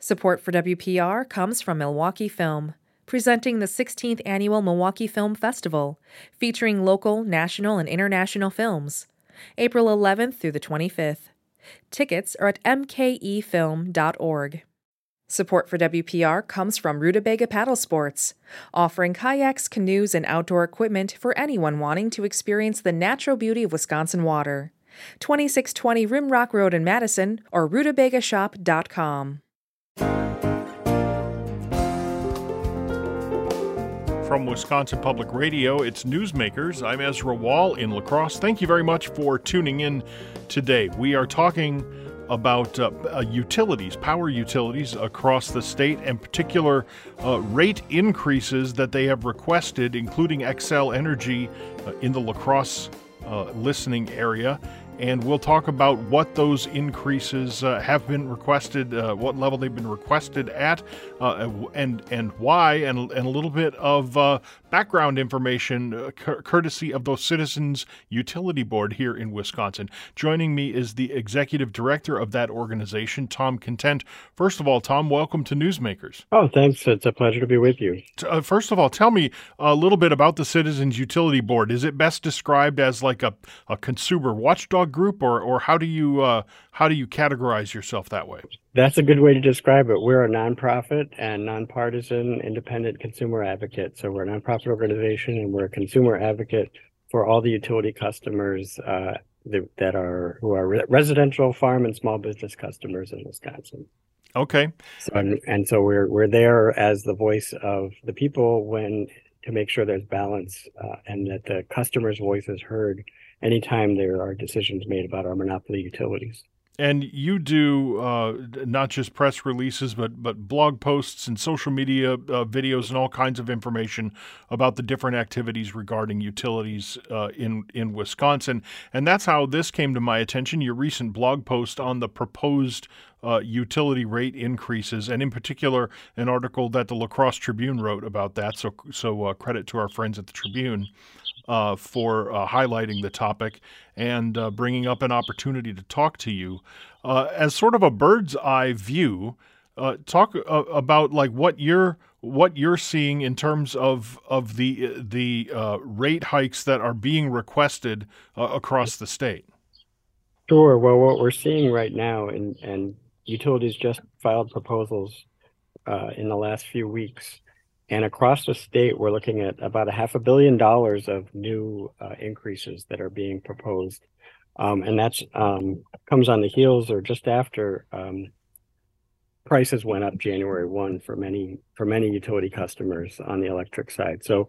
Support for WPR comes from Milwaukee Film, presenting the 16th Annual Milwaukee Film Festival, featuring local, national, and international films, April 11th through the 25th. Tickets are at mkefilm.org. Support for WPR comes from Rutabaga Paddle Sports, offering kayaks, canoes, and outdoor equipment for anyone wanting to experience the natural beauty of Wisconsin water. 2620 Rimrock Road in Madison or rutabagashop.com. From Wisconsin Public Radio, it's Newsmakers. I'm Ezra Wall in La Crosse. Thank you very much for tuning in today. We are talking about utilities, power utilities across the state, and particular rate increases that they have requested, including Xcel Energy in the La Crosse listening area. And we'll talk about what those increases have been requested, what level they've been requested at, and why, and a little bit of background information courtesy of the Citizens Utility Board here in Wisconsin. Joining me is the executive director of that organization, Tom Content. First of all, Tom, welcome to Newsmakers. Oh, thanks. It's a pleasure to be with you. First of all, tell me a little bit about the Citizens Utility Board. Is it best described as like a consumer watchdog group, or how do you categorize yourself that way? That's a good way to describe it. We're a nonprofit and nonpartisan independent consumer advocate. So we're a nonprofit organization, and we're a consumer advocate for all the utility customers who are residential, farm, and small business customers in Wisconsin. Okay. So we're there as the voice of the people to make sure there's balance and that the customer's voice is heard anytime there are decisions made about our monopoly utilities. And you do not just press releases, but blog posts and social media videos and all kinds of information about the different activities regarding utilities in Wisconsin. And that's how this came to my attention, your recent blog post on the proposed utility rate increases, and in particular, an article that the La Crosse Tribune wrote about that. So credit to our friends at the Tribune for highlighting the topic and bringing up an opportunity to talk to you. As sort of a bird's eye view, talk about like what you're seeing in terms of the rate hikes that are being requested across the state. Sure. Well, what we're seeing right now, and utilities just filed proposals in the last few weeks. And across the state, we're looking at about $500 million of new increases that are being proposed. And that's comes on the heels or just after prices went up January 1 for many utility customers on the electric side. So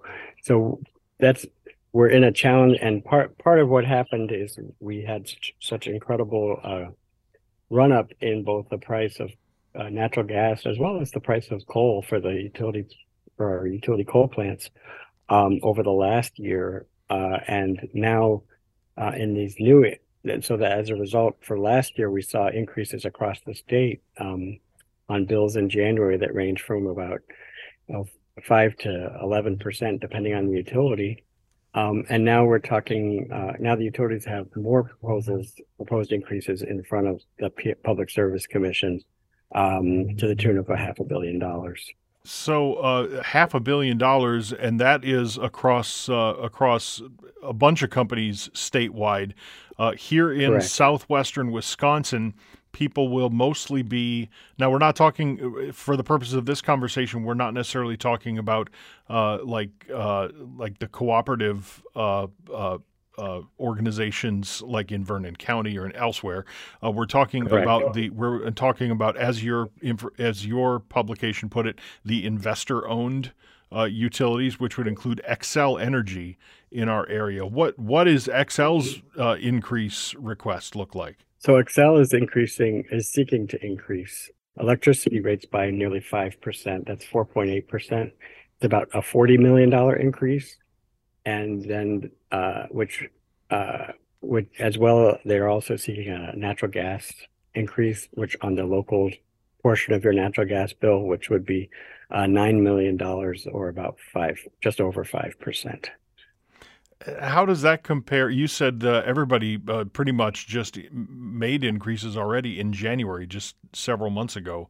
we're in a challenge. And part of what happened is we had such incredible run up in both the price of natural gas as well as the price of coal for our utility coal plants over the last year, and now in these new. So that as a result, for last year we saw increases across the state on bills in January that range from about 5 to 11%, depending on the utility. And now we're talking. Now the utilities have more proposed increases in front of the Public Service Commission to the tune of $500 million. So $500 million, and that is across a bunch of companies statewide. Here in Correct. Southwestern Wisconsin, people will mostly be. Now, we're not talking for the purposes of this conversation. We're not necessarily talking about like the cooperative organizations like in Vernon County or elsewhere. We're talking Correct. about as your publication put it, the investor-owned utilities, which would include Xcel Energy in our area. What is Xcel's increase request look like? So Xcel is seeking to increase electricity rates by nearly 5%. That's 4.8%. It's about a $40 million increase. And then, which as well, they're also seeking a natural gas increase, which on the local portion of your natural gas bill, which would be $9 million or about just over 5%. How does that compare? You said everybody pretty much just made increases already in January, just several months ago.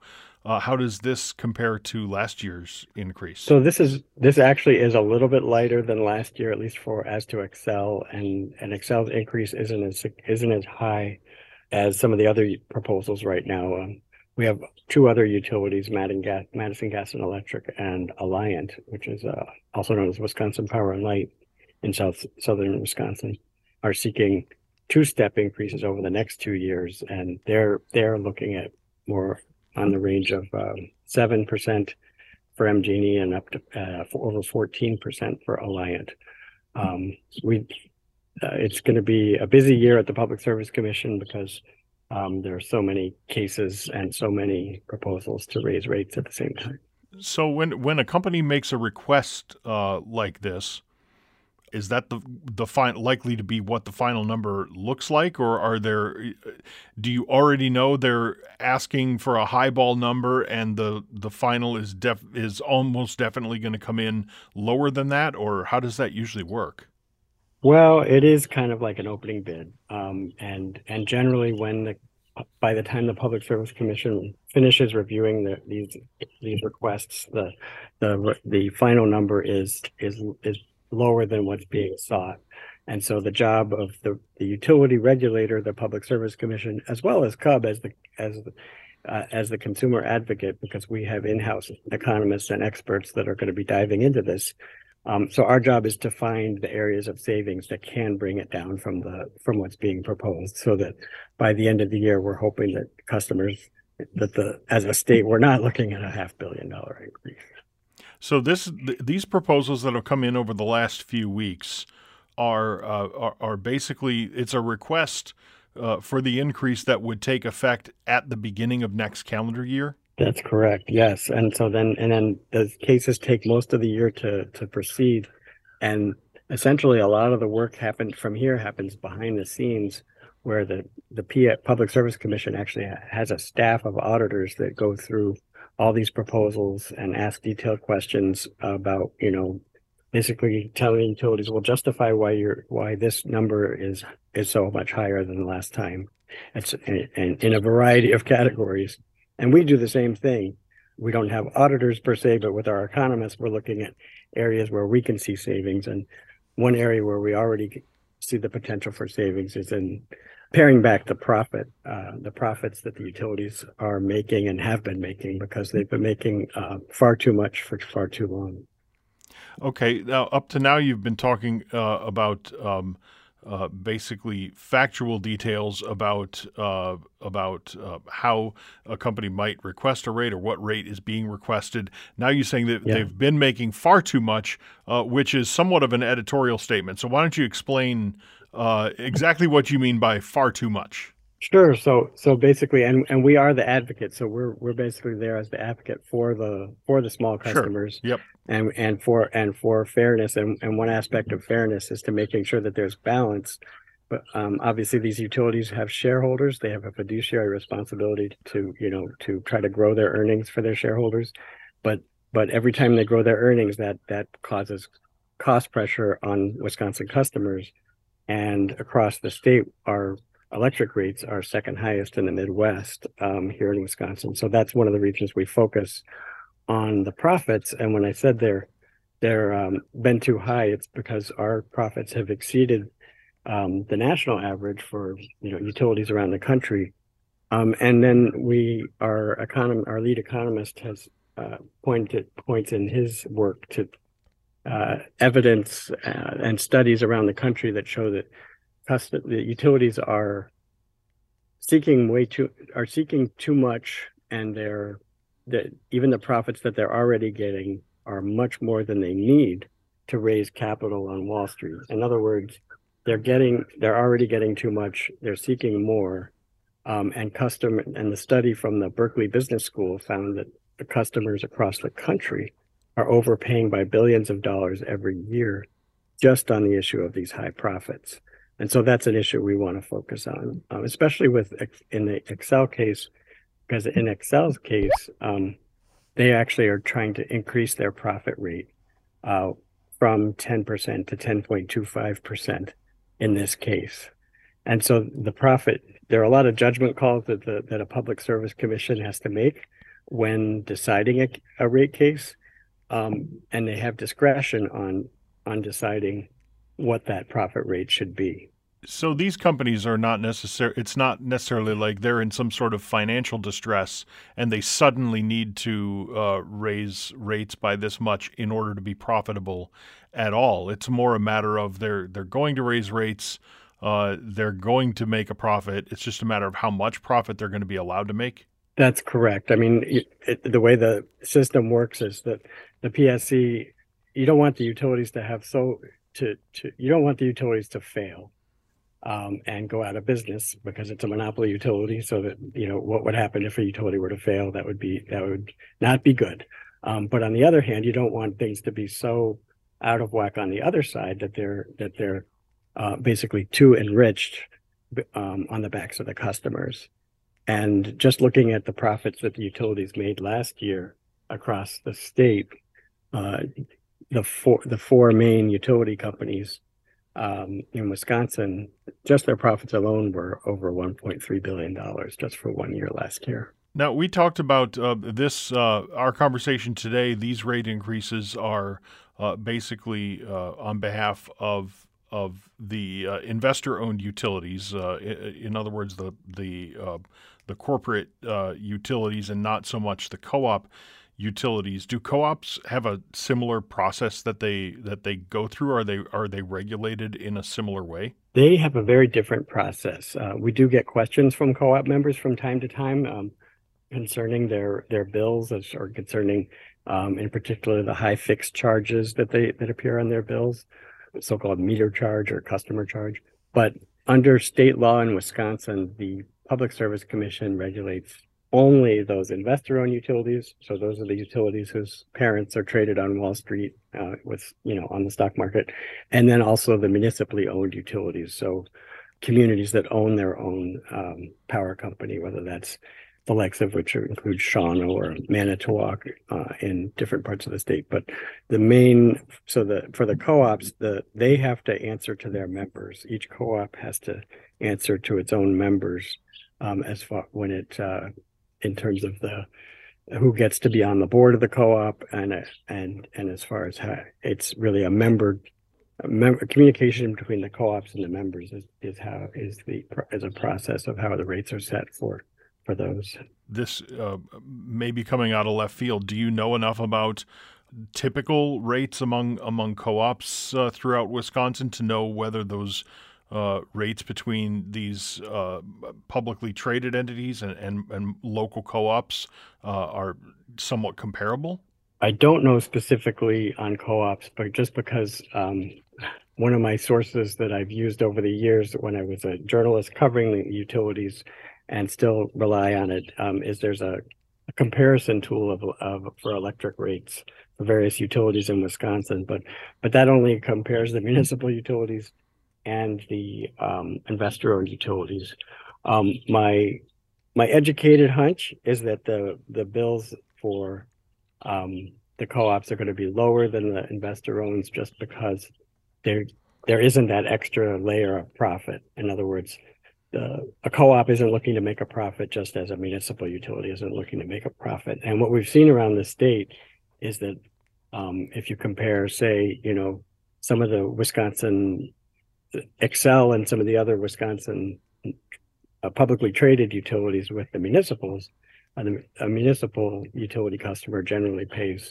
How does this compare to last year's increase? So this actually is a little bit lighter than last year, at least for as to Excel, and Excel's increase isn't as high as some of the other proposals right now. We have two other utilities, Madison Gas and Electric, and Alliant, which is also known as Wisconsin Power and Light in southern Wisconsin, are seeking two-step increases over the next 2 years, and they're looking at more on the range of 7% for MGE and up to for over 14% for Alliant. It's going to be a busy year at the Public Service Commission because there are so many cases and so many proposals to raise rates at the same time. So when a company makes a request like this, is that likely to be what the final number looks like, or do you already know they're asking for a highball number and the final is almost definitely going to come in lower than that, or how does that usually work? Well, it is kind of like an opening bid, and generally by the time the Public Service Commission finishes reviewing these requests, the final number is lower than what's being sought. And so the job of the utility regulator, the Public Service Commission, as well as CUB as the consumer advocate, because we have in-house economists and experts that are going to be diving into this. So our job is to find the areas of savings that can bring it down from what's being proposed, so that by the end of the year, we're hoping that customers, as a state, we're not looking at a $500 million increase. So these proposals that have come in over the last few weeks are basically, it's a request for the increase that would take effect at the beginning of next calendar year? That's correct. Yes. And then the cases take most of the year to proceed. And essentially a lot of the work happens behind the scenes, where the Public Service Commission actually has a staff of auditors that go through all these proposals and ask detailed questions about, basically telling utilities will justify why this number is so much higher than the last time. It's in a variety of categories. And we do the same thing. We don't have auditors per se, but with our economists, we're looking at areas where we can see savings. And one area where we already see the potential for savings is in paring back the profits that the utilities are making and have been making, because they've been making far too much for far too long. Okay. Now, up to now, you've been talking about basically factual details about how a company might request a rate or what rate is being requested. Now you're saying that they've been making far too much, which is somewhat of an editorial statement. So why don't you explain exactly what you mean by far too much? Sure. So basically, and we are the advocate. So we're basically there as the advocate for the small customers. Sure. Yep. And for fairness. And one aspect of fairness is to making sure that there's balance. But obviously, these utilities have shareholders. They have a fiduciary responsibility to try to grow their earnings for their shareholders. But every time they grow their earnings, that causes cost pressure on Wisconsin customers. And across the state, our electric rates are second highest in the Midwest here in Wisconsin. So that's one of the reasons we focus on the profits. And when I said they're been too high, it's because our profits have exceeded the national average for utilities around the country. And then our lead economist has points in his work to evidence and studies around the country that show that the utilities are seeking too much, and even the profits that they're already getting are much more than they need to raise capital on Wall Street. In other words, they're already getting too much. They're seeking more, and the study from the Berkeley Business School found that the customers across the country are overpaying by billions of dollars every year just on the issue of these high profits. And so that's an issue we want to focus on, especially in the Xcel case, because in Xcel's case, they actually are trying to increase their profit rate from 10% to 10.25% in this case. And so there are a lot of judgment calls that a Public Service Commission has to make when deciding a rate case, and they have discretion on deciding what that profit rate should be. So these companies are not necessarily, it's not necessarily like they're in some sort of financial distress and they suddenly need to raise rates by this much in order to be profitable at all. It's more a matter of they're going to raise rates, they're going to make a profit. It's just a matter of how much profit they're going to be allowed to make. That's correct. I mean, the way the system works is that the PSC, you don't want the utilities to have you don't want the utilities to fail. And go out of business because it's a monopoly utility. So that, what would happen if a utility were to fail? That would not be good. But on the other hand, you don't want things to be so out of whack on the other side that they're basically too enriched on the backs of the customers. And just looking at the profits that the utilities made last year across the state, the four main utility companies in Wisconsin, just their profits alone were over $1.3 billion just for 1 year last year. Now, we talked about our conversation today. These rate increases are basically on behalf of the investor-owned utilities. In other words, the corporate utilities, and not so much the co-op utilities. Do co-ops have a similar process that they go through? Are they regulated in a similar way? They have a very different process. We do get questions from co-op members from time to time concerning their bills, or concerning, in particular, the high fixed charges that appear on their bills, so-called meter charge or customer charge. But under state law in Wisconsin, the Public Service Commission regulates only those investor-owned utilities. So those are the utilities whose parents are traded on Wall Street on the stock market, and then also the municipally owned utilities. So communities that own their own power company, whether that's the likes of which include Shawano or Manitowoc in different parts of the state. But for the co-ops, they have to answer to their members. Each co-op has to answer to its own members in terms of who gets to be on the board of the co-op, and as far as how it's really a communication between the co-ops and the members is a process of how the rates are set for those. This may be coming out of left field. Do you know enough about typical rates among co-ops throughout Wisconsin to know whether those rates between these publicly traded entities and local co-ops are somewhat comparable? I don't know specifically on co-ops, but just because one of my sources that I've used over the years when I was a journalist covering the utilities and still rely on it, is there's a comparison tool for electric rates for various utilities in Wisconsin, but that only compares the municipal utilities and the investor-owned utilities. My educated hunch is that the bills for the co-ops are going to be lower than the investor-owns, just because there isn't that extra layer of profit. In other words, a co-op isn't looking to make a profit just as a municipal utility isn't looking to make a profit. And what we've seen around the state is that if you compare, say, some of the Wisconsin Xcel and some of the other Wisconsin publicly traded utilities with the municipals, a municipal utility customer generally pays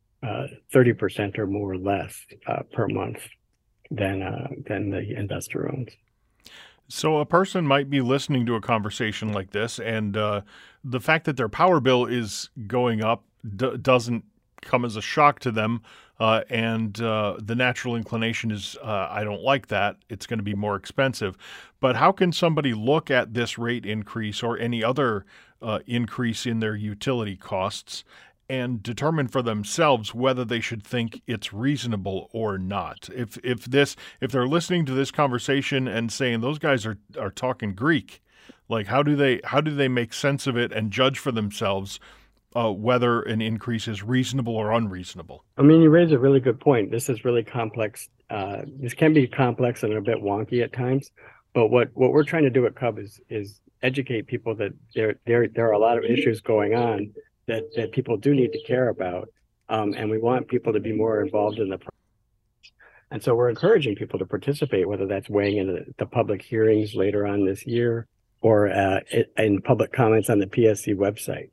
30% or more less per month than the investor owns. So a person might be listening to a conversation like this, and the fact that their power bill is going up doesn't come as a shock to them, and the natural inclination is, I don't like that. It's going to be more expensive. But how can somebody look at this rate increase or any other increase in their utility costs and determine for themselves whether they should think it's reasonable or not? If they're listening to this conversation and saying those guys are talking Greek, like how do they make sense of it and judge for themselves whether an increase is reasonable or unreasonable? I mean, you raise a really good point. This is really complex. This can be complex and a bit wonky at times. But what we're trying to do at Cub is educate people that there are a lot of issues going on that people do need to care about, and we want people to be more involved in the. And so we're encouraging people to participate, whether that's weighing in the public hearings later on this year or in public comments on the PSC website.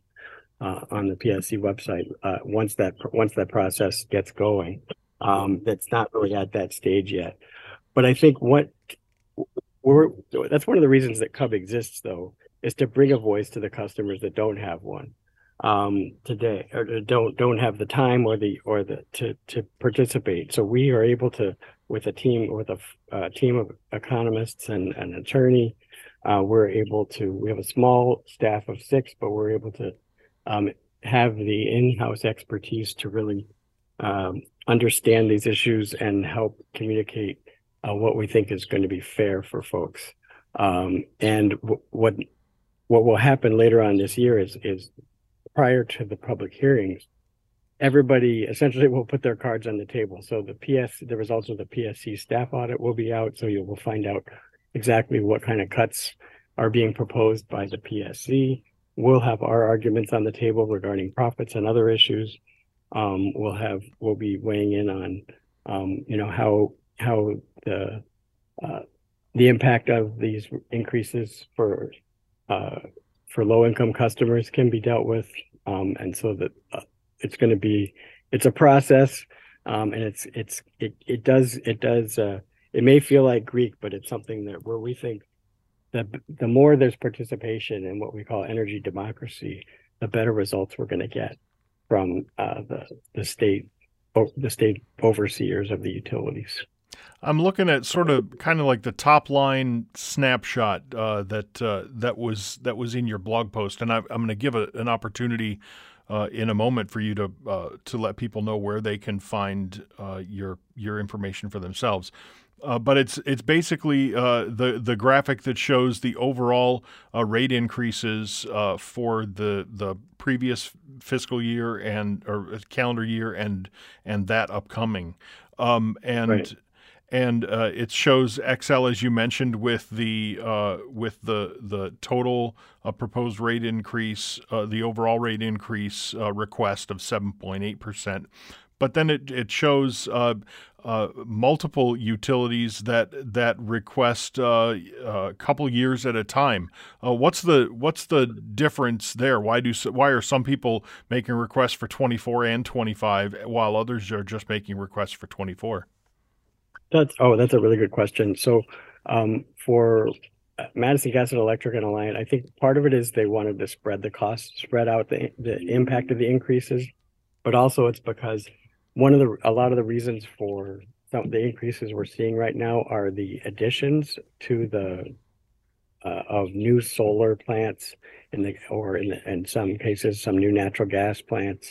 Once that process gets going, that's not really at that stage yet. But I think that's one of the reasons that Cub exists, though, is to bring a voice to the customers that don't have one today, or don't have the time or the to participate. So we are able to, with a team of economists and an attorney, we have a small staff of 6, but we're able to have the in-house expertise to really understand these issues and help communicate what we think is going to be fair for folks. And what will happen later on this year is prior to the public hearings, everybody essentially will put their cards on the table. So the results of the PSC staff audit will be out. So you will find out exactly what kind of cuts are being proposed by the PSC. We'll have our arguments on the table regarding profits and other issues. We'll be weighing in on, how the impact of these increases for low income customers can be dealt with. And so that it's a process, and it may feel like Greek, but it's something where we think that the more there's participation in what we call energy democracy, the better results we're going to get from the state overseers of the utilities. I'm looking at sort of kind of like the top line snapshot that was in your blog post, and I'm going to give an opportunity in a moment for you to let people know where they can find your information for themselves. But it's basically the graphic that shows the overall rate increases for the previous fiscal year or calendar year and that upcoming, Right. And it shows Xcel, as you mentioned, with the total proposed rate increase, the overall rate increase request of 7.8%. But then it shows multiple utilities that request a couple years at a time. What's the difference there? Why are some people making requests for 24 and 25 while others are just making requests for 24? That's a really good question. So for Madison Gas and Electric and Alliant, I think part of it is they wanted to spread out the impact of the increases, but also it's because a lot of the reasons for some of the increases we're seeing right now are the additions of new solar plants in some cases some new natural gas plants,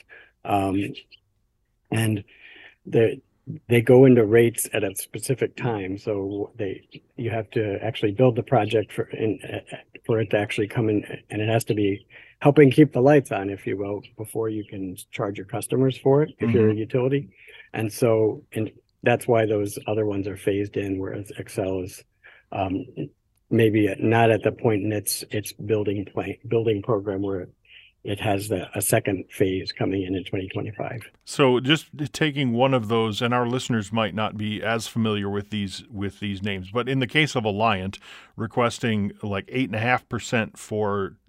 and they go into rates at a specific time. So you have to actually build the project for it to actually come in, and it has to be helping keep the lights on, if you will, before you can charge your customers for it if you're a utility. And that's why those other ones are phased in, whereas Xcel is maybe not at the point in its building program where it has a second phase coming in 2025. So just taking one of those, and our listeners might not be as familiar with these names, but in the case of Alliant, requesting like 8.5% for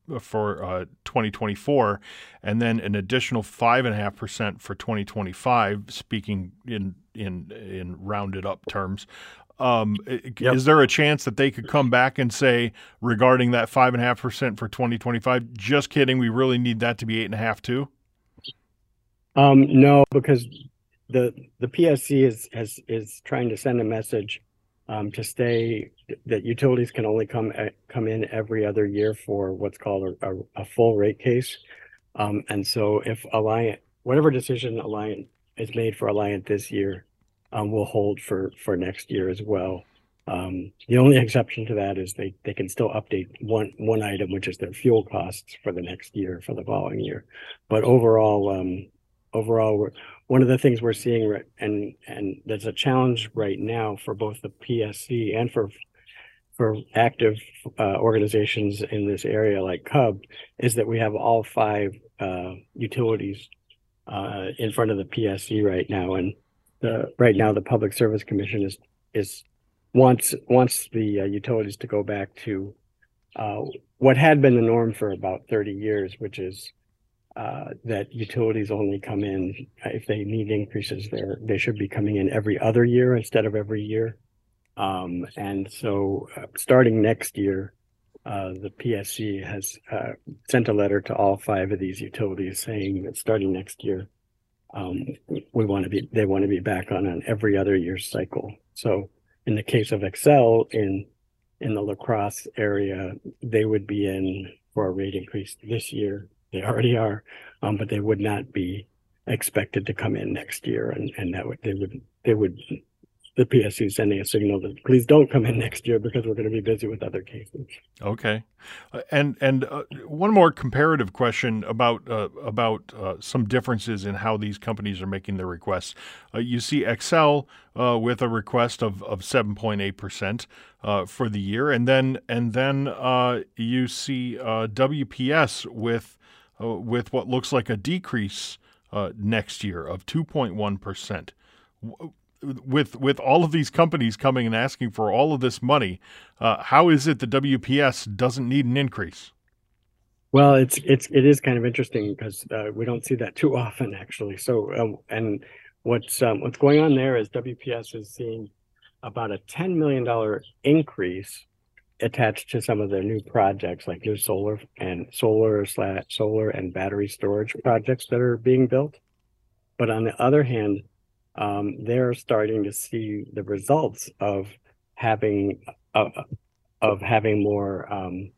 2024, and then an additional 5.5% for 2025. Speaking in rounded up terms. Yep. Is there a chance that they could come back and say, regarding that 5.5% for 2025, just kidding, we really need that to be 8.5% too? No, because the PSC is trying to send a message that utilities can only come in every other year for what's called a full rate case. And so if Alliant, whatever decision Alliant is made for Alliant this year, will hold for next year as well. The only exception to that is they can still update one item, which is their fuel costs for the next year, for the following year. But overall, one of the things we're seeing, and there's a challenge right now for both the PSC and for active organizations in this area like CUB is that we have all 5 utilities in front of the PSC right now, and right now the Public Service Commission wants the utilities to go back to what had been the norm for about 30 years, which is that utilities only come in if they need increases. They should be coming in every other year instead of every year. And so starting next year, the PSC has sent a letter to all 5 of these utilities saying that starting next year, they want to be back on an every other year cycle. So in the case of Xcel in the La Crosse area, they would be in for a rate increase this year. They already are, but they would not be expected to come in next year, and that would the PSC is sending a signal that please don't come in next year because we're going to be busy with other cases. Okay, and one more comparative question about some differences in how these companies are making their requests. You see Xcel with a request of 7.8% for the year, and then you see WPS with what looks like a decrease next year of 2.1%. With all of these companies coming and asking for all of this money, how is it the WPS doesn't need an increase? Well, it is kind of interesting because we don't see that too often, actually. So, and what's going on there is WPS is seeing about a $10 million increase attached to some of their new projects, like new solar and battery storage projects that are being built. But on the other hand, they're starting to see the results of having more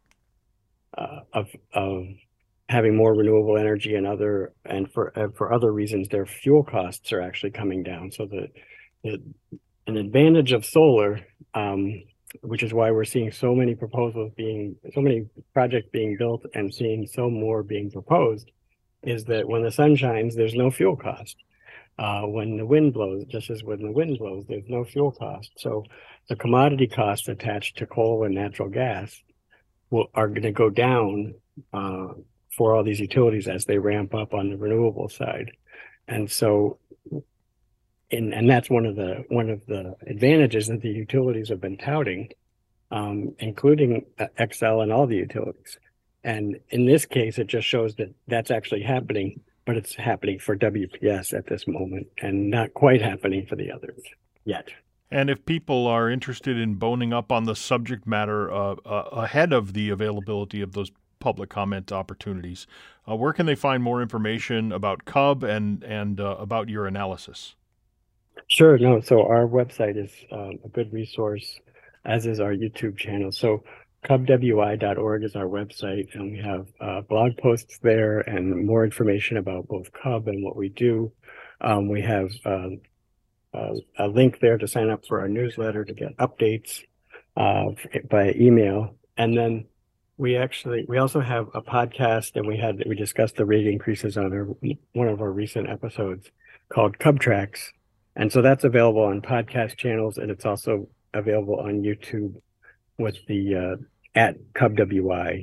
renewable energy and for other reasons, their fuel costs are actually coming down. So an advantage of solar, which is why we're seeing so many projects being built and seeing so more being proposed, is that when the sun shines, there's no fuel cost. When the wind blows, there's no fuel cost. So the commodity costs attached to coal and natural gas are going to go down for all these utilities as they ramp up on the renewable side. And so, and that's one of the advantages that the utilities have been touting, including Xcel and all the utilities. And in this case, it just shows that that's actually happening. But it's happening for WPS at this moment and not quite happening for the others yet. And if people are interested in boning up on the subject matter ahead of the availability of those public comment opportunities, where can they find more information about CUB and about your analysis? Sure. No. So our website is a good resource, as is our YouTube channel. So cubwi.org is our website, and we have blog posts there and more information about both CUB and what we do. We have a link there to sign up for our newsletter to get updates by email. And then we also have a podcast, and we discussed the rate increases on one of our recent episodes called CUB Tracks. And so that's available on podcast channels, and it's also available on YouTube with the at CUBWI,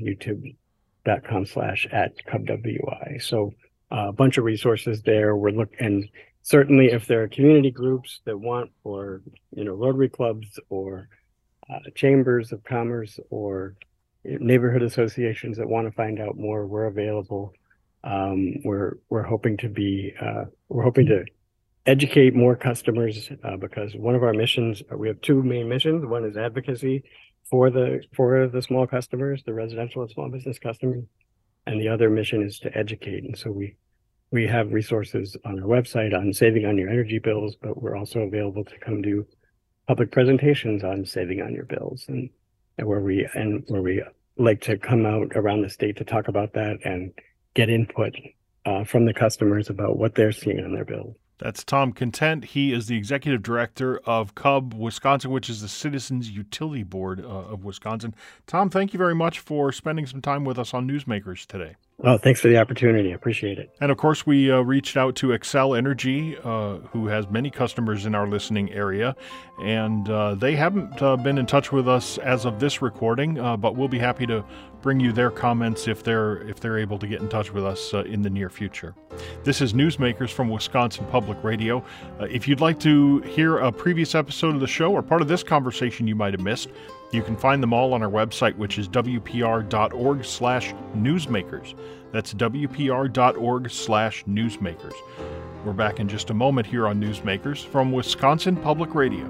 youtube.com/@CUBWI. So a bunch of resources there. And certainly if there are community groups that want, or Rotary clubs or chambers of commerce or neighborhood associations that want to find out more, we're available. We're hoping to educate more customers because one of our missions, we have 2 main missions. One is advocacy for the small customers, the residential and small business customers, and the other mission is to educate. And so we have resources on our website on saving on your energy bills, but we're also available to come do public presentations on saving on your bills, and where we like to come out around the state to talk about that and get input from the customers about what they're seeing on their bills. That's Tom Content. He is the executive director of CUB Wisconsin, which is the Citizens Utility Board of Wisconsin. Tom, thank you very much for spending some time with us on Newsmakers today. Well, thanks for the opportunity. I appreciate it. And of course, we reached out to Excel Energy, who has many customers in our listening area, and they haven't been in touch with us as of this recording, but we'll be happy to bring you their comments if they're able to get in touch with us in the near future. This is Newsmakers from Wisconsin Public Radio. If you'd like to hear a previous episode of the show or part of this conversation you might have missed, you can find them all on our website, which is wpr.org/newsmakers. That's wpr.org/newsmakers. We're back in just a moment here on Newsmakers from Wisconsin Public Radio.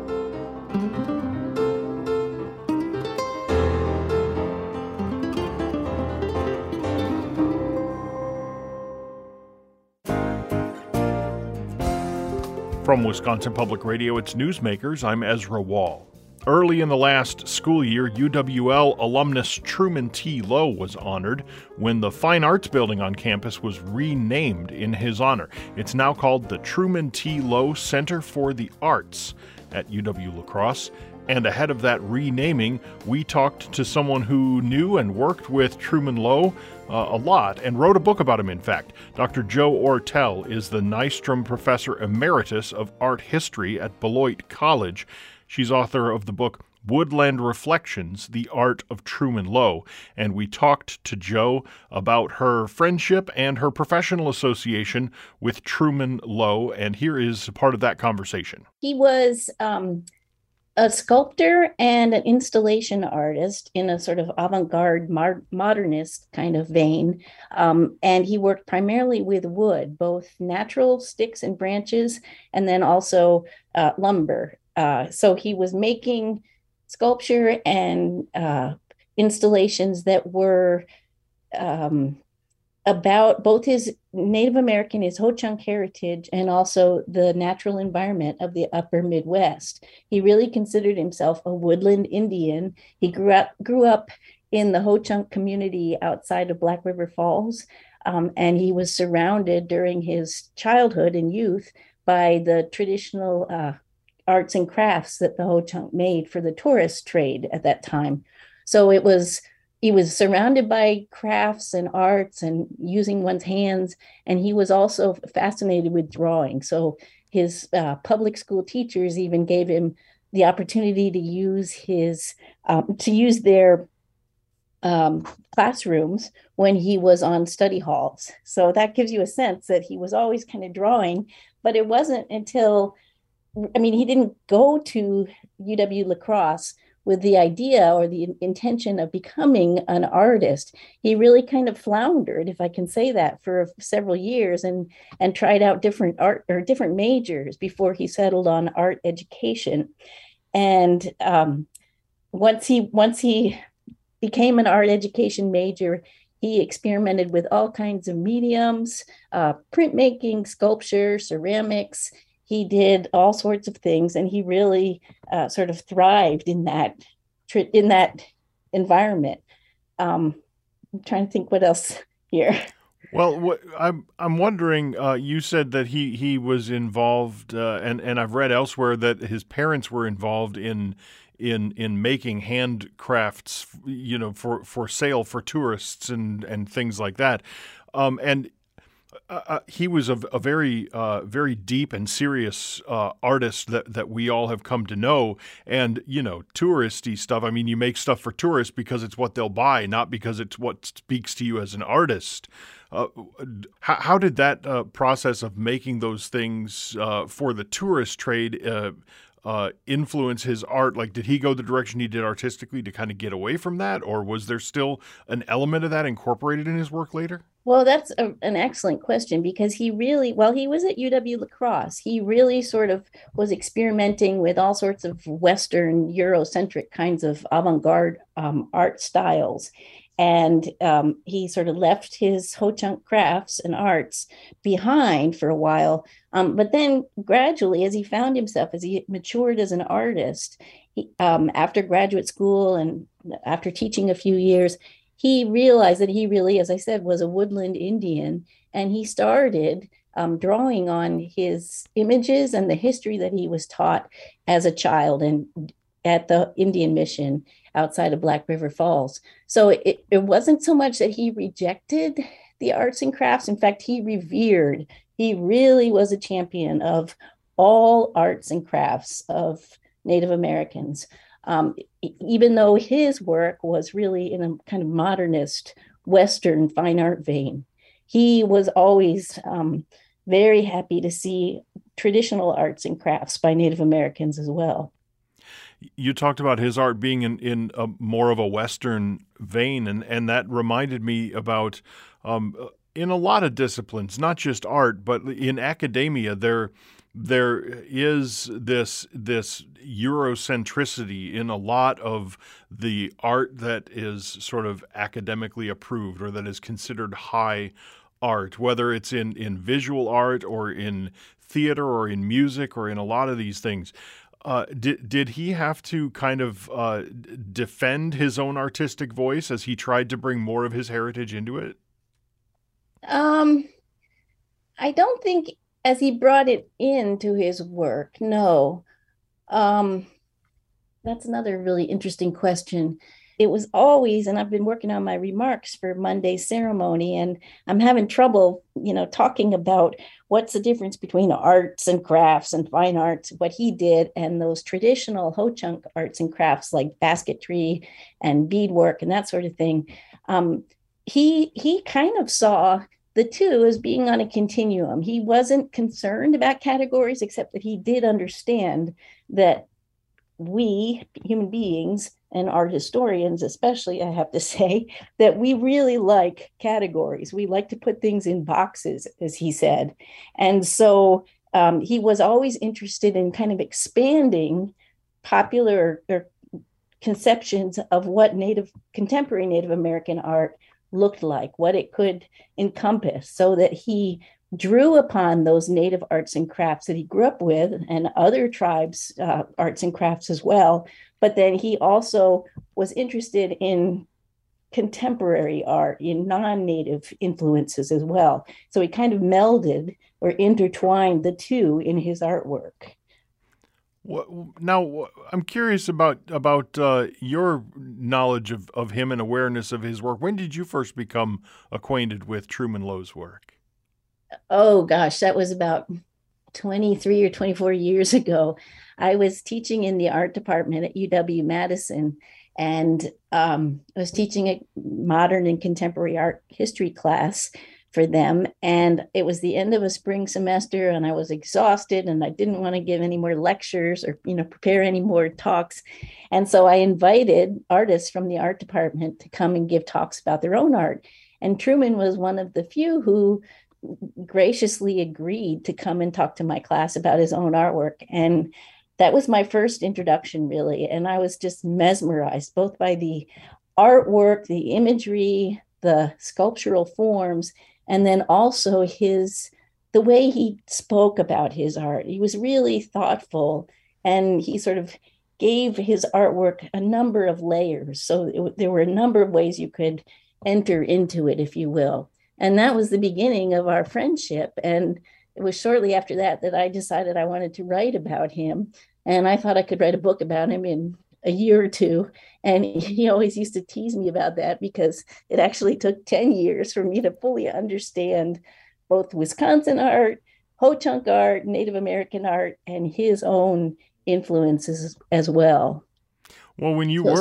From Wisconsin Public Radio, it's Newsmakers. I'm Ezra Wall. Early in the last school year, UWL alumnus Truman T. Lowe was honored when the Fine Arts Building on campus was renamed in his honor. It's now called the Truman T. Lowe Center for the Arts at UW-La Crosse. And ahead of that renaming, we talked to someone who knew and worked with Truman Lowe a lot and wrote a book about him, in fact. Dr. Jo Ortel is the Nystrom Professor Emeritus of Art History at Beloit College. She's author of the book Woodland Reflections, The Art of Truman Lowe. And we talked to Jo about her friendship and her professional association with Truman Lowe. And here is part of that conversation. He was a sculptor and an installation artist in a sort of avant-garde modernist kind of vein. And he worked primarily with wood, both natural sticks and branches, and then also lumber. So he was making sculpture and installations that were about both his Native American, his Ho-Chunk heritage, and also the natural environment of the upper Midwest. He really considered himself a woodland Indian. He grew up in the Ho-Chunk community outside of Black River Falls, and he was surrounded during his childhood and youth by the traditional arts and crafts that the Ho-Chunk made for the tourist trade at that time. So he was surrounded by crafts and arts and using one's hands, and he was also fascinated with drawing. So his public school teachers even gave him the opportunity to use their classrooms when he was on study halls. So that gives you a sense that he was always kind of drawing, but it wasn't until, he didn't go to UW-La Crosse with the idea or the intention of becoming an artist. He really kind of floundered, if I can say that, for several years and tried out different art or different majors before he settled on art education. And once he became an art education major, he experimented with all kinds of mediums, printmaking, sculpture, ceramics. He did all sorts of things, and he really sort of thrived in that environment. I'm trying to think what else here. Well, I'm wondering. You said that he was involved, and I've read elsewhere that his parents were involved in making handcrafts, for sale for tourists and things like that, and. He was a very, very deep and serious artist that we all have come to know. And, touristy stuff. You make stuff for tourists because it's what they'll buy, not because it's what speaks to you as an artist. How did that process of making those things for the tourist trade influence his art? Like, did he go the direction he did artistically to kind of get away from that? Or was there still an element of that incorporated in his work later? Well, that's an excellent question, because he really, while he was at UW-La Crosse, he really sort of was experimenting with all sorts of Western Eurocentric kinds of avant-garde art styles. And he sort of left his Ho-Chunk crafts and arts behind for a while. But then gradually, as he found himself, as he matured as an artist, after graduate school and after teaching a few years, he realized that he really, as I said, was a woodland Indian. And he started drawing on his images and the history that he was taught as a child and at the Indian mission. outside of Black River Falls. So it wasn't so much that he rejected the arts and crafts. In fact, he really was a champion of all arts and crafts of Native Americans. Even though his work was really in a kind of modernist Western fine art vein, he was always very happy to see traditional arts and crafts by Native Americans as well. You talked about his art being in a more of a Western vein, and that reminded me about in a lot of disciplines, not just art, but in academia, there is this Eurocentricity in a lot of the art that is sort of academically approved or that is considered high art, whether it's in visual art or in theater or in music or in a lot of these things. Did he have to kind of defend his own artistic voice as he tried to bring more of his heritage into it? I don't think as he brought it into his work, no. That's another really interesting question. It was always, and I've been working on my remarks for Monday's ceremony, and I'm having trouble, talking about what's the difference between arts and crafts and fine arts, what he did, and those traditional Ho-Chunk arts and crafts like basketry and beadwork and that sort of thing. He kind of saw the two as being on a continuum. He wasn't concerned about categories, except that he did understand that we human beings and art historians, especially, I have to say, that we really like categories. We like to put things in boxes, as he said. And so he was always interested in kind of expanding popular or conceptions of what contemporary Native American art looked like, what it could encompass, so that he drew upon those Native arts and crafts that he grew up with and other tribes' arts and crafts as well. But then he also was interested in contemporary art, in non-Native influences as well. So he kind of melded or intertwined the two in his artwork. Now, I'm curious about your knowledge of him and awareness of his work. When did you first become acquainted with Truman Lowe's work? Oh gosh, that was about 23 or 24 years ago. I was teaching in the art department at UW-Madison, and I was teaching a modern and contemporary art history class for them. And it was the end of a spring semester, and I was exhausted, and I didn't want to give any more lectures or, prepare any more talks. And so I invited artists from the art department to come and give talks about their own art. And Truman was one of the few who graciously agreed to come and talk to my class about his own artwork. And that was my first introduction, really. And I was just mesmerized both by the artwork, the imagery, the sculptural forms, and then also the way he spoke about his art. He was really thoughtful, and he sort of gave his artwork a number of layers. So there were a number of ways you could enter into it, if you will. And that was the beginning of our friendship. And it was shortly after that I decided I wanted to write about him. And I thought I could write a book about him in a year or two. And he always used to tease me about that, because it actually took 10 years for me to fully understand both Wisconsin art, Ho-Chunk art, Native American art, and his own influences as well. Well, when you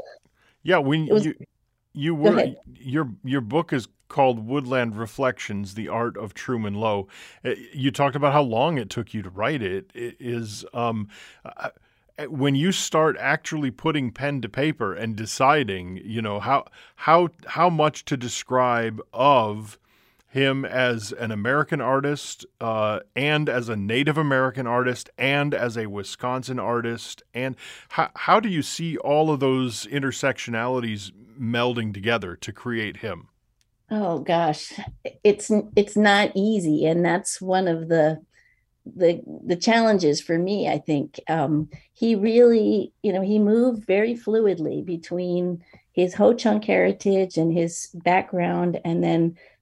your book is called Woodland Reflections: The Art of Truman Lowe. You talked about how long it took you to write it. It is when you start actually putting pen to paper and deciding, how much to describe of him as an American artist, and as a Native American artist, and as a Wisconsin artist, and how do you see all of those intersectionalities melding together to create him? Oh gosh, it's not easy, and that's one of the challenges for me. I think he really, he moved very fluidly between his Ho-Chunk heritage and his background, and then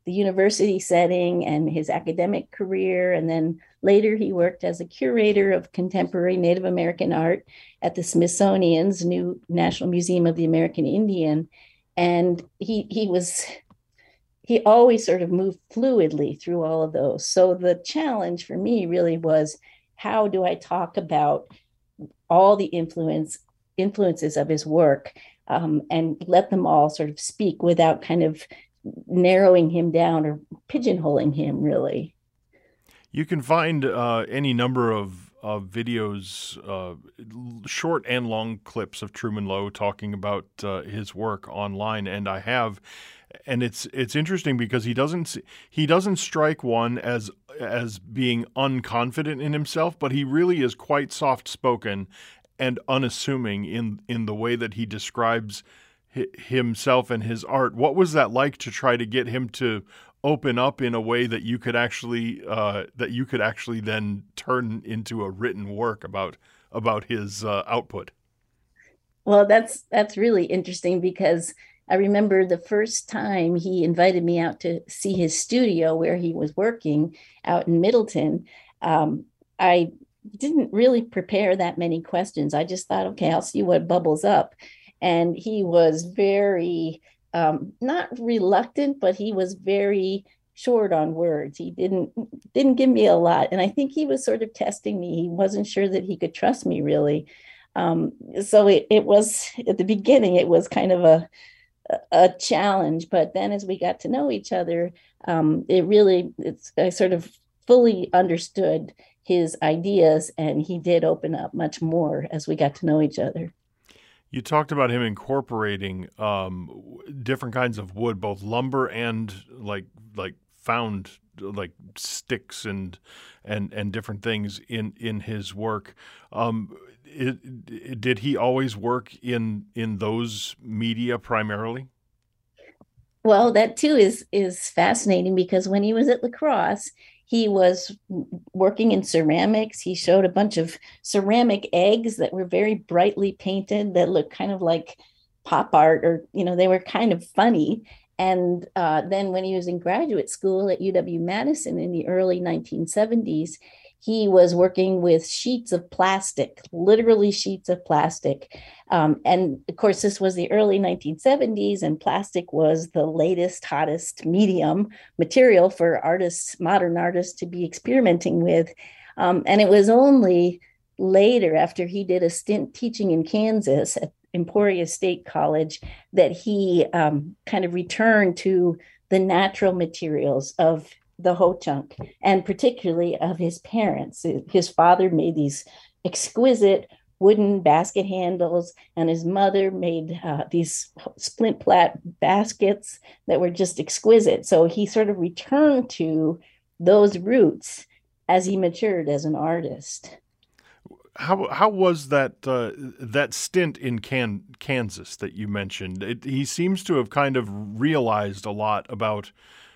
the university setting and his academic career. And then later he worked as a curator of contemporary Native American art at the Smithsonian's new National Museum of the American Indian. And he always sort of moved fluidly through all of those. So the challenge for me really was, how do I talk about all the influences of his work, and let them all sort of speak without kind of narrowing him down or pigeonholing him, really. You can find any number of videos, short and long clips of Truman Lowe talking about his work online, and I have, and it's interesting because he doesn't strike one as being unconfident in himself, but he really is quite soft spoken and unassuming in the way that he describes himself and his art. What was that like to try to get him to open up in a way that you could actually then turn into a written work about his output? Well, that's really interesting, because I remember the first time he invited me out to see his studio where he was working out in Middleton. I didn't really prepare that many questions. I just thought, okay, I'll see what bubbles up. And he was very, not reluctant, but he was very short on words. He didn't give me a lot. And I think he was sort of testing me. He wasn't sure that he could trust me, really. So it was, at the beginning, it was kind of a challenge. But then as we got to know each other, I sort of fully understood his ideas, and he did open up much more as we got to know each other. You talked about him incorporating different kinds of wood, both lumber and like found like sticks and different things in his work. Did he always work in those media primarily? Well, that too is fascinating, because when he was at La Crosse, he was working in ceramics. He showed a bunch of ceramic eggs that were very brightly painted, that looked kind of like pop art, or, they were kind of funny. And then when he was in graduate school at UW-Madison in the early 1970s, he was working with sheets of plastic, literally sheets of plastic. And of course, this was the early 1970s, and plastic was the latest, hottest material for artists, modern artists, to be experimenting with. And it was only later, after he did a stint teaching in Kansas at Emporia State College, that he kind of returned to the natural materials of the Ho-Chunk, and particularly of his parents. His father made these exquisite wooden basket handles, and his mother made these splint plat baskets that were just exquisite. So he sort of returned to those roots as he matured as an artist. How was that stint in Kansas that you mentioned? He seems to have kind of realized a lot about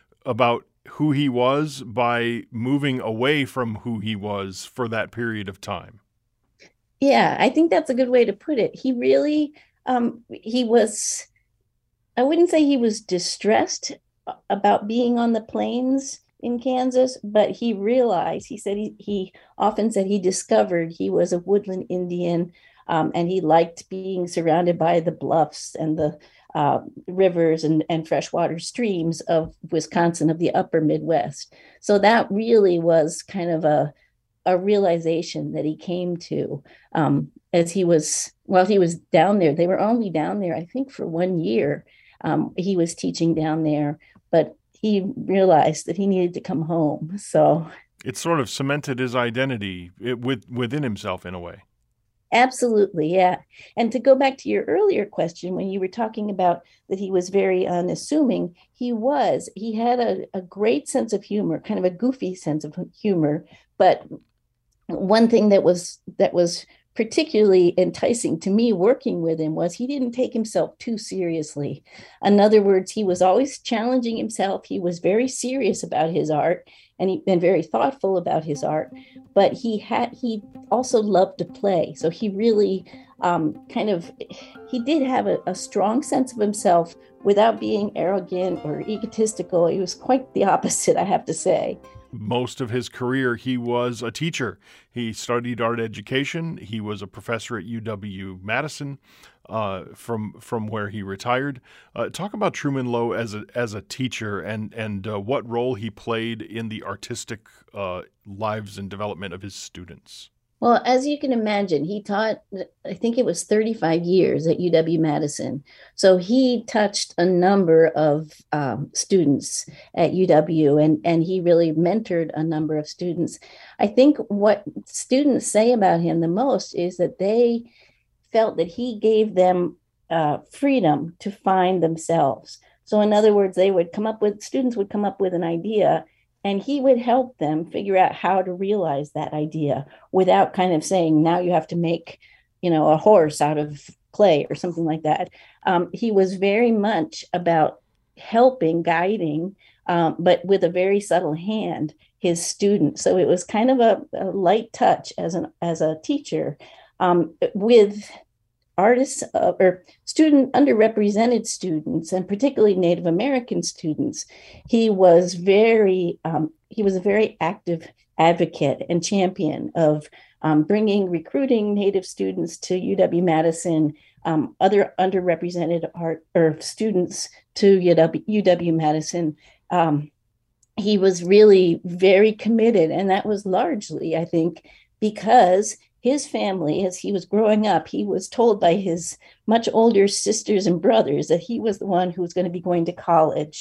who he was by moving away from who he was for that period of time. Yeah, I think that's a good way to put it. He really, he was, I wouldn't say he was distressed about being on the plains in Kansas, but he realized, he said, he often said he discovered he was a woodland Indian, and he liked being surrounded by the bluffs and the rivers and freshwater streams of Wisconsin, of the upper Midwest. So that really was kind of a realization that he came to as while he was down there. They were only down there, I think, for 1 year. He was teaching down there, but he realized that he needed to come home. So it sort of cemented his identity within himself in a way. Absolutely, yeah. And to go back to your earlier question, when you were talking about that he was very unassuming, he had a great sense of humor, kind of a goofy sense of humor. But one thing that was particularly enticing to me working with him was he didn't take himself too seriously. In other words, he was always challenging himself. He was very serious about his art, and he'd been very thoughtful about his art, but he also loved to play. So he really he did have a strong sense of himself without being arrogant or egotistical. He was quite the opposite, I have to say. Most of his career, he was a teacher. He studied art education. He was a professor at UW-Madison, from where he retired. Talk about Truman Low as a teacher and what role he played in the artistic lives and development of his students. Well, as you can imagine, he taught, I think it was 35 years at UW-Madison. So he touched a number of students at UW, and he really mentored a number of students. I think what students say about him the most is that they felt that he gave them freedom to find themselves. So in other words, students would come up with an idea, and he would help them figure out how to realize that idea without kind of saying, now you have to make, a horse out of clay or something like that. He was very much about helping, guiding, but with a very subtle hand, his students. So it was kind of a light touch as a teacher, with artists or underrepresented students, and particularly Native American students. He was a very active advocate and champion of recruiting Native students to UW-Madison, other underrepresented art or students to UW-Madison. He was really very committed, and that was largely, I think, because his family, as he was growing up, he was told by his much older sisters and brothers that he was the one who was going to be going to college,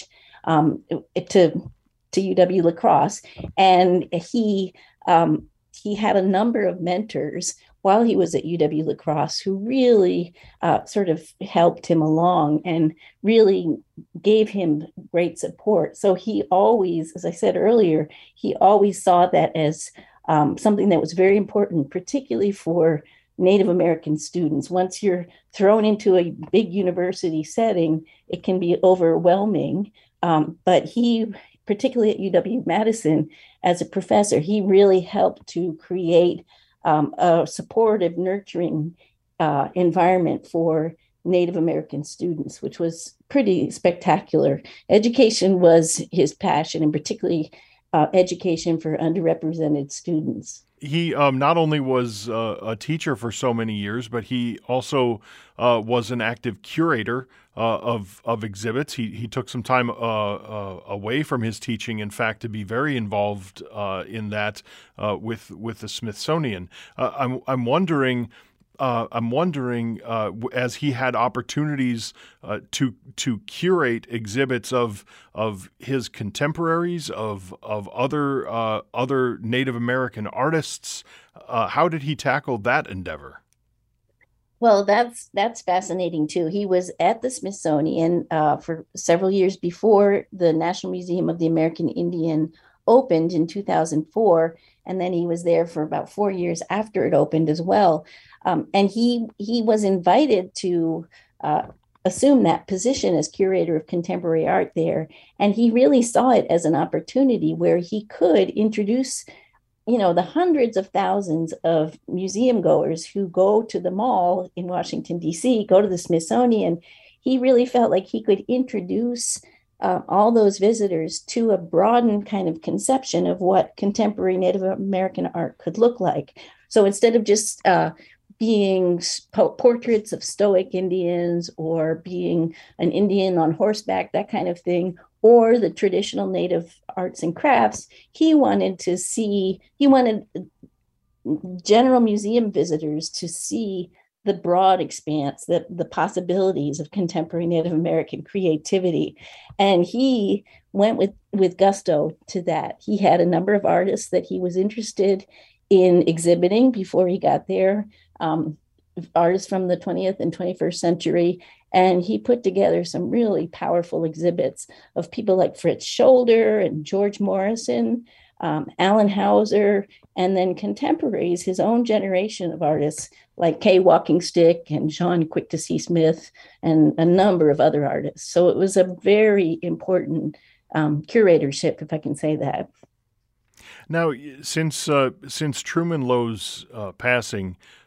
to UW-La Crosse. And he had a number of mentors while he was at UW-La Crosse who really sort of helped him along and really gave him great support. So he always, as I said earlier, he always saw that as something that was very important, particularly for Native American students. Once you're thrown into a big university setting, it can be overwhelming. But he, particularly at UW-Madison, as a professor, he really helped to create a supportive, nurturing environment for Native American students, which was pretty spectacular. Education was his passion, and particularly education for underrepresented students. He not only was a teacher for so many years, but he also was an active curator of exhibits. He took some time away from his teaching, in fact, to be very involved in that with the Smithsonian. I'm wondering, as he had opportunities to curate exhibits of his contemporaries, of other Native American artists, how did he tackle that endeavor? Well, that's fascinating too. He was at the Smithsonian for several years before the National Museum of the American Indian opened in 2004, and then he was there for about 4 years after it opened as well. And he was invited to assume that position as curator of contemporary art there, and he really saw it as an opportunity where he could introduce, the hundreds of thousands of museum goers who go to the mall in Washington, D.C., go to the Smithsonian. He really felt like he could introduce all those visitors to a broadened kind of conception of what contemporary Native American art could look like. So instead of just being portraits of stoic Indians or being an Indian on horseback, that kind of thing, or the traditional Native arts and crafts, he wanted general museum visitors to see the broad expanse, the possibilities of contemporary Native American creativity. And he went with gusto to that. He had a number of artists that he was interested in exhibiting before he got there, artists from the 20th and 21st century. And he put together some really powerful exhibits of people like Fritz Scholder and George Morrison, Allan Hauser, and then contemporaries, his own generation of artists like Kay Walking Stick and John Quick to See Smith, and a number of other artists. So it was a very important curatorship, if I can say that. Now, since Truman Low's passing,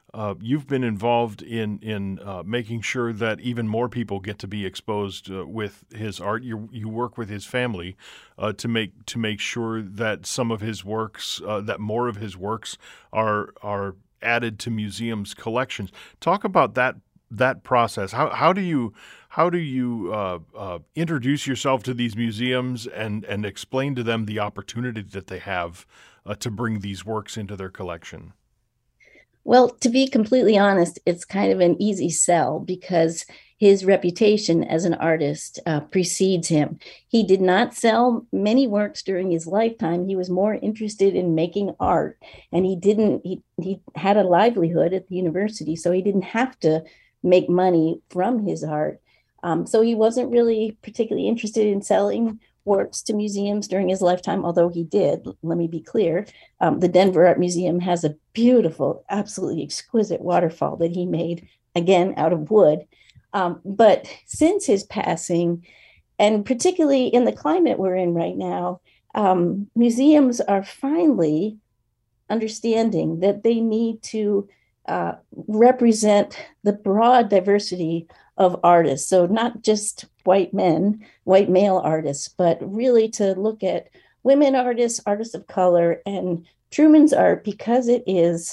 you've been involved in making sure that even more people get to be exposed with his art. You work with his family to make sure that some of his works, that more of his works are added to museums' collections. Talk about that process. How do you introduce yourself to these museums and explain to them the opportunity that they have to bring these works into their collection? Well, to be completely honest, it's kind of an easy sell because his reputation as an artist precedes him. He did not sell many works during his lifetime. He was more interested in making art, and he had a livelihood at the university, so he didn't have to make money from his art. So he wasn't really particularly interested in selling works to museums during his lifetime, although he did. Let me be clear. The Denver Art Museum has a beautiful, absolutely exquisite waterfall that he made, again, out of wood. But since his passing, and particularly in the climate we're in right now, museums are finally understanding that they need to represent the broad diversity of artists. So not just white male artists, but really to look at women artists, artists of color, and Truman's art because it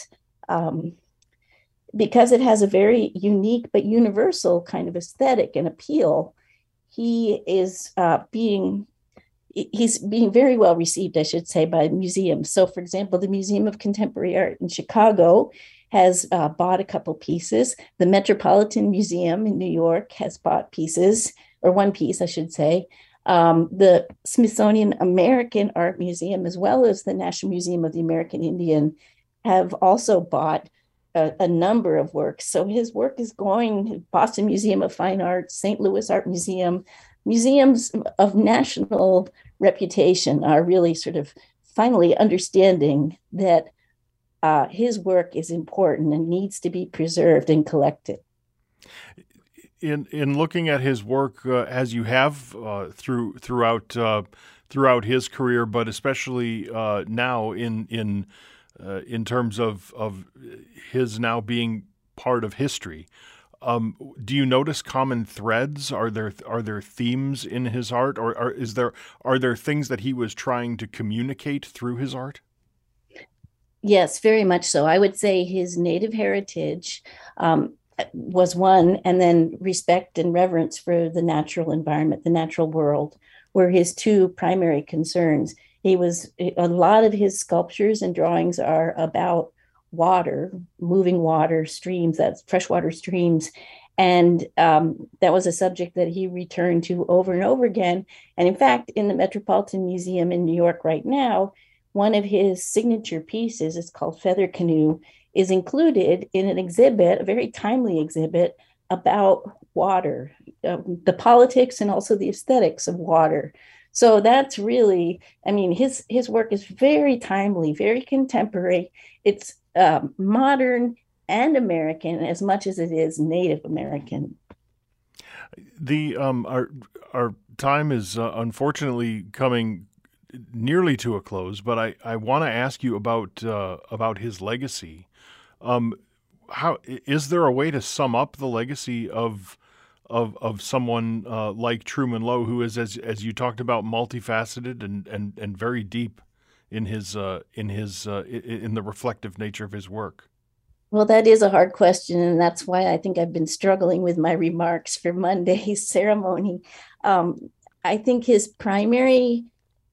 has a very unique but universal kind of aesthetic and appeal. He's being very well received, I should say, by museums. So, for example, the Museum of Contemporary Art in Chicago has bought a couple pieces. The Metropolitan Museum in New York has bought pieces, or one piece, I should say. The Smithsonian American Art Museum, as well as the National Museum of the American Indian, have also bought a number of works. So his work is going, Boston Museum of Fine Arts, St. Louis Art Museum, museums of national reputation are really sort of finally understanding that his work is important and needs to be preserved and collected. In looking at his work as you have throughout his career, but especially now in terms of his now being part of history, do you notice common threads? Are there themes in his art, or are there things that he was trying to communicate through his art? Yes, very much so. I would say his native heritage was one, and then respect and reverence for the natural environment, the natural world, were his two primary concerns. A lot of his sculptures and drawings are about water, moving water, streams, that's freshwater streams. And that was a subject that he returned to over and over again. And in fact, in the Metropolitan Museum in New York right now, one of his signature pieces, it's called Feather Canoe, is included in an exhibit, a very timely exhibit about water, the politics and also the aesthetics of water. So that's really, I mean, his work is very timely, very contemporary. It's modern and American as much as it is Native American. Our time is unfortunately coming nearly to a close, but I want to ask you about his legacy. How is there a way to sum up the legacy of someone like Truman Lowe, who is, as you talked about, multifaceted and very deep in the reflective nature of his work? Well, that is a hard question, and that's why I think I've been struggling with my remarks for Monday's ceremony. I think his primary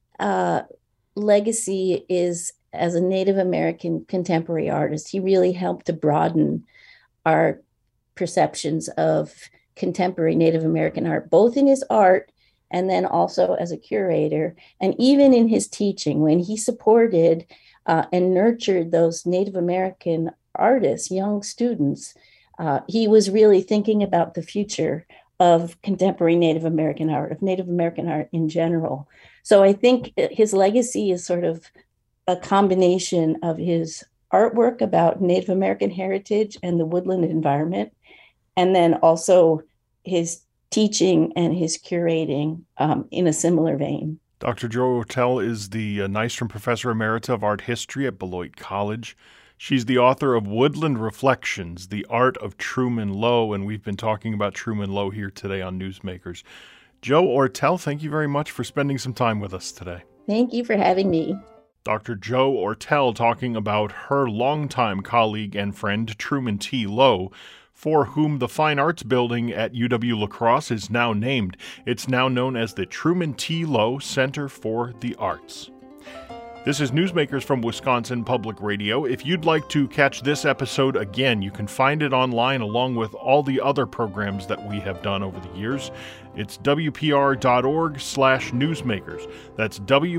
legacy is as a Native American contemporary artist. He really helped to broaden our perceptions of contemporary Native American art, both in his art and then also as a curator, and even in his teaching, when he supported and nurtured those Native American artists, young students. He was really thinking about the future of contemporary Native American art, of Native American art in general. So I think his legacy is sort of a combination of his artwork about Native American heritage and the woodland environment, and then also his teaching and his curating in a similar vein. Dr. Joe Rotell is the Nystrom Professor Emerita of Art History at Beloit College. She's the author of Woodland Reflections, The Art of Truman Lowe, and we've been talking about Truman Lowe here today on Newsmakers. Jo Ortel, thank you very much for spending some time with us today. Thank you for having me. Dr. Jo Ortel talking about her longtime colleague and friend, Truman T. Lowe, for whom the Fine Arts Building at UW-La Crosse is now named. It's now known as the Truman T. Lowe Center for the Arts. This is Newsmakers from Wisconsin Public Radio. If you'd like to catch this episode again, you can find it online along with all the other programs that we have done over the years. It's wpr.org/newsmakers. That's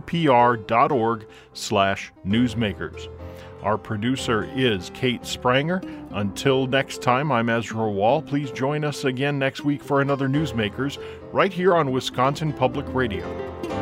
wpr.org/newsmakers. Our producer is Kate Spranger. Until next time, I'm Ezra Wall. Please join us again next week for another Newsmakers right here on Wisconsin Public Radio.